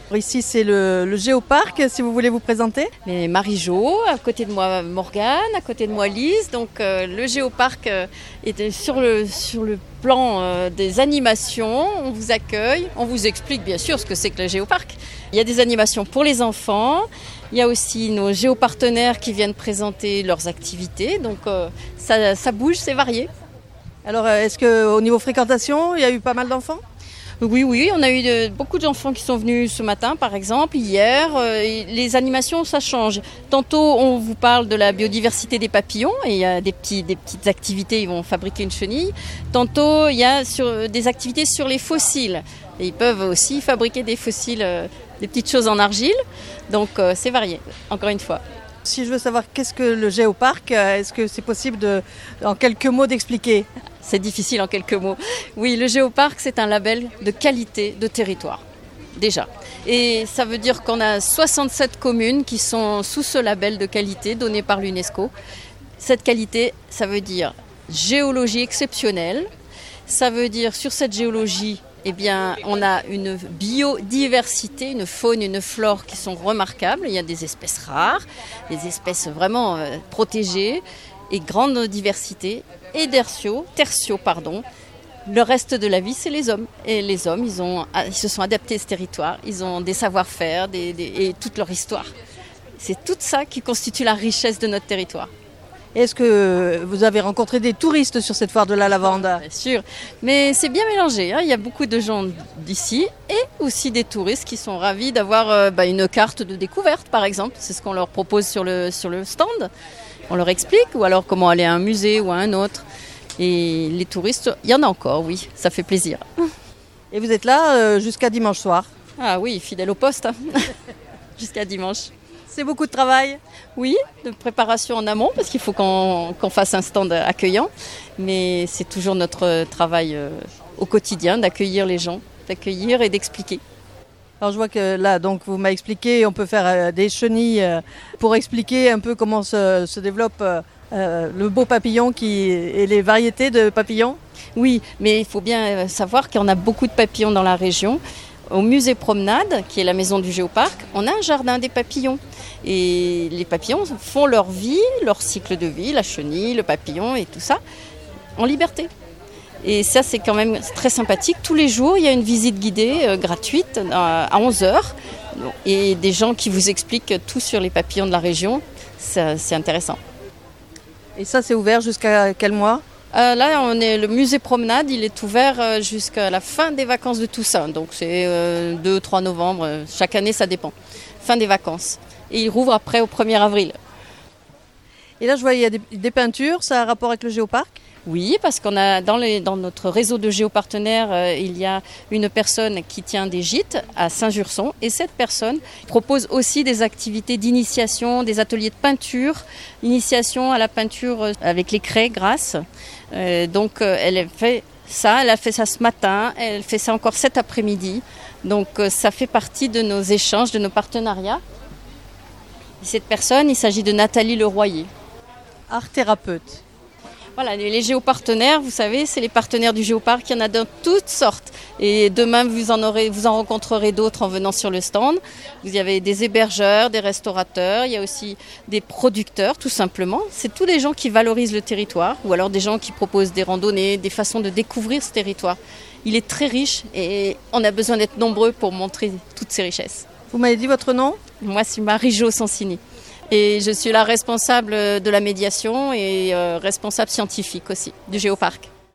Ici, c'est le Géoparc, si vous voulez vous présenter. Mais Marie-Jo, à côté de moi Morgane, à côté de moi Lise. Donc le Géoparc est sur le plan des animations. On vous accueille, on vous explique bien sûr ce que c'est que le Géoparc. Il y a des animations pour les enfants. Il y a aussi nos géopartenaires qui viennent présenter leurs activités. Donc ça bouge, c'est varié. Alors, est-ce qu'au niveau fréquentation, il y a eu pas mal d'enfants ? Oui, on a eu beaucoup d'enfants qui sont venus ce matin, par exemple, hier. Les animations, ça change. Tantôt, on vous parle de la biodiversité des papillons, et il y a des petites activités, ils vont fabriquer une chenille. Tantôt, il y a des activités sur les fossiles. Et ils peuvent aussi fabriquer des fossiles, des petites choses en argile. Donc, c'est varié, encore une fois. Si je veux savoir qu'est-ce que le Géoparc, est-ce que c'est possible en quelques mots d'expliquer ? C'est difficile en quelques mots. Oui, le Géoparc, c'est un label de qualité de territoire, déjà. Et ça veut dire qu'on a 67 communes qui sont sous ce label de qualité donné par l'UNESCO. Cette qualité, ça veut dire géologie exceptionnelle. Ça veut dire, sur cette géologie, eh bien, on a une biodiversité, une faune, une flore qui sont remarquables. Il y a des espèces rares, des espèces vraiment protégées et grande diversité. Et tertiaux. Le reste de la vie, c'est les hommes. Et les hommes, ils se sont adaptés à ce territoire. Ils ont des savoir-faire et toute leur histoire. C'est tout ça qui constitue la richesse de notre territoire. Est-ce que vous avez rencontré des touristes sur cette foire de la lavande ? Bien sûr, mais c'est bien mélangé. Il y a beaucoup de gens d'ici et aussi des touristes qui sont ravis d'avoir une carte de découverte, par exemple. C'est ce qu'on leur propose sur le stand. On leur explique, ou alors comment aller à un musée ou à un autre. Et les touristes, il y en a encore, oui, ça fait plaisir. Et vous êtes là jusqu'à dimanche soir ? Ah oui, fidèle au poste, jusqu'à dimanche. C'est beaucoup de travail ? Oui, de préparation en amont, parce qu'il faut qu'on fasse un stand accueillant. Mais c'est toujours notre travail au quotidien, d'accueillir les gens, d'accueillir et d'expliquer. Alors je vois que là, donc vous m'avez expliqué, on peut faire des chenilles pour expliquer un peu comment se développe le beau papillon et les variétés de papillons. Oui, mais il faut bien savoir qu'on a beaucoup de papillons dans la région. Au musée Promenade, qui est la maison du Géoparc, on a un jardin des papillons. Et les papillons font leur vie, leur cycle de vie, la chenille, le papillon et tout ça, en liberté. Et ça, c'est quand même très sympathique. Tous les jours, il y a une visite guidée gratuite à 11h. Et des gens qui vous expliquent tout sur les papillons de la région. C'est intéressant. Et ça, c'est ouvert jusqu'à quel mois ? Là, le musée Promenade, il est ouvert jusqu'à la fin des vacances de Toussaint. Donc c'est 2-3 novembre. Chaque année, ça dépend. Fin des vacances. Et il rouvre après au 1er avril. Et là, je vois, il y a des peintures. Ça a un rapport avec le Géoparc ? Oui, parce qu'on a dans notre réseau de géopartenaires, il y a une personne qui tient des gîtes à Saint-Jurson et cette personne propose aussi des activités d'initiation, des ateliers de peinture, initiation à la peinture avec les craies grasses. Donc elle a fait ça ce matin, elle fait ça encore cet après-midi. Donc ça fait partie de nos échanges, de nos partenariats. Et cette personne, il s'agit de Nathalie Leroyer. Art thérapeute. Voilà, les géopartenaires, vous savez, c'est les partenaires du Géoparc, il y en a de toutes sortes. Et demain, vous en rencontrerez d'autres en venant sur le stand. Vous y avez des hébergeurs, des restaurateurs, il y a aussi des producteurs, tout simplement. C'est tous les gens qui valorisent le territoire, ou alors des gens qui proposent des randonnées, des façons de découvrir ce territoire. Il est très riche et on a besoin d'être nombreux pour montrer toutes ces richesses. Vous m'avez dit votre nom ? Moi, c'est Marie-Jo Sansini. Et je suis la responsable de la médiation et responsable scientifique aussi du Géoparc.